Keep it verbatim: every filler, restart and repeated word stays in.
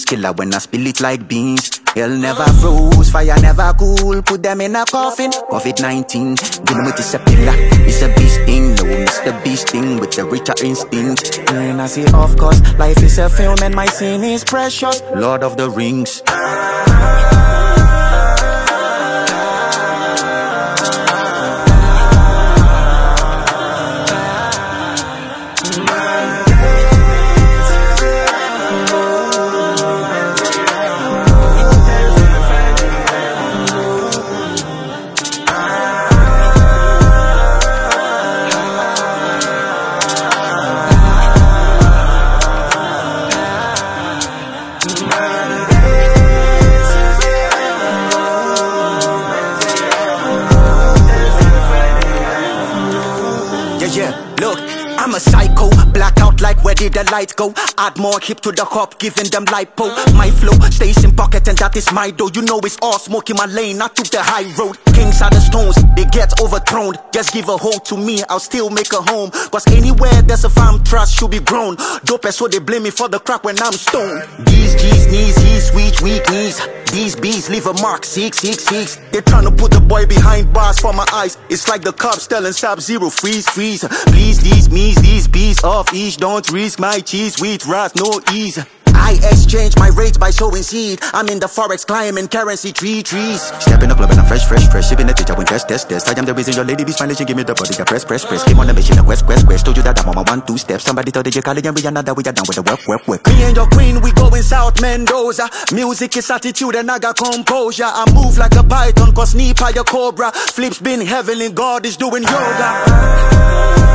killer when I spill it like beans. Hell never froze, fire never cool. Put them in a coffin. COVID nineteen, dealing with this a pillar. It's a beast thing, no Mister Beast thing with the richer instinct. And I say, of course, life is a film and my sin is precious. Lord of the Rings. I'm a psycho, blackout like where did the lights go? Add more hip to the hop, giving them lipo. My flow stays in pocket and that is my dough. You know it's all smoke in my lane, I took the high road. Kings are the stones, they get overthrown. Just give a hold to me, I'll still make a home. Cause anywhere there's a farm trust should be grown. Dope so they blame me for the crack when I'm stoned. These G's knees, he's weak, weak knees. These bees leave a mark, six, six, six. They tryna put the boy behind bars for my eyes. It's like the cops telling Sub-Zero, freeze, freeze. Please, these me's, these bees off each. Don't risk my cheese, wheat, wrath, no ease. I exchange my rates by sowing seed. I'm in the forex climbing currency tree trees. Stepping up, club and I'm fresh, fresh, fresh. Shipping the teacher when test, test, test. I am the reason your lady be smiling. She give me the body, I press, press, press. Came on the mission, quest, quest, quest. Told you that I'm on my one, two steps. Somebody told you calling and we another. We are down with the work, work, work. Me and your queen, we going South Mendoza. Music is attitude and I got composure. I move like a python, cause Nipa your cobra. Flips been heavenly, God is doing yoga.